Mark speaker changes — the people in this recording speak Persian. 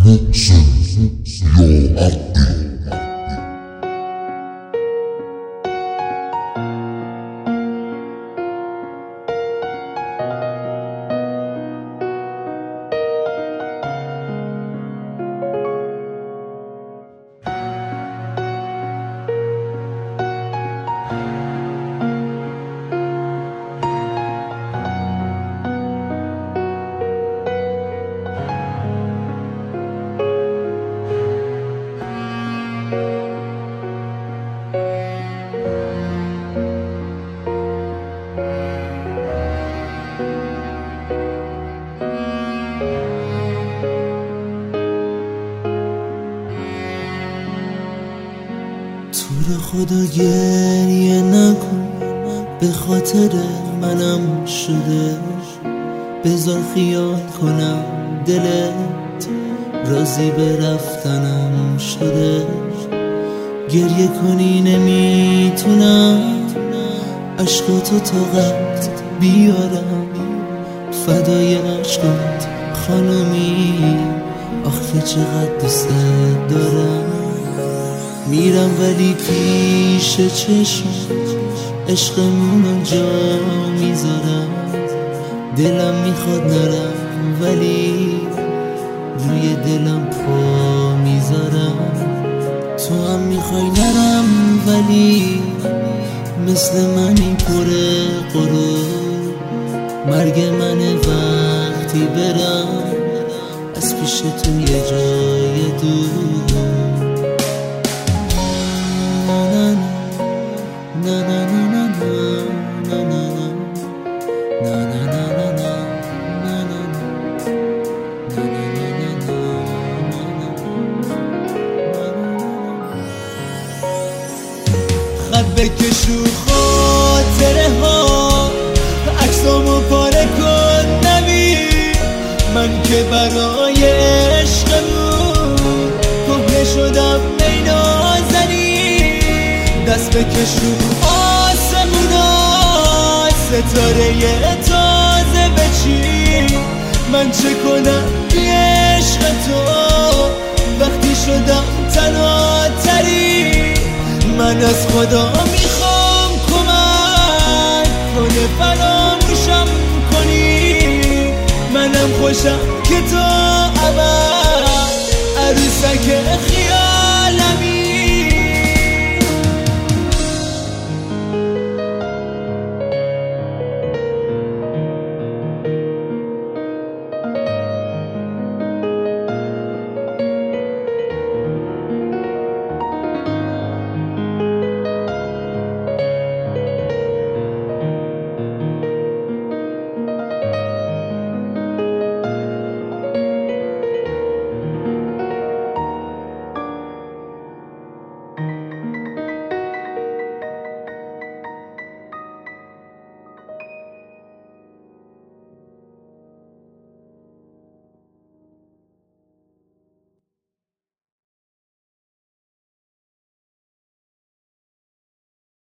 Speaker 1: محسن یا عقی.
Speaker 2: تو رو خدا گریه نکن، به خاطر منم شده. بذار خیال کنم دلت راضی به رفتنم شده. گریه کنی نمیتونم عشقاتو طاقت بیارم، فدای عشقات خانومی، آخه چقدر دوست دارم. میرم ولی پیش چشم عشقمونو جا میذارم. دلم میخواد نرم ولی روی دلم پا میذارم. تو هم میخوای نرم ولی مثل من این پر غرور. مرگ منه وقتی برم از پیش تو یه جای دور. خط بکش رو خاطره ها، عکسامو پاره کن نبین. من که برای عشقمون کهنه شدم ای نازنین. دست بکش رو آسمونا، ستاره تازه بچین. من چه کنم بی عشق تو وقتی شدم تنها تری. من از خدا میخوام کمک کنه فراموشم کنی. منم خوشم که تو ابد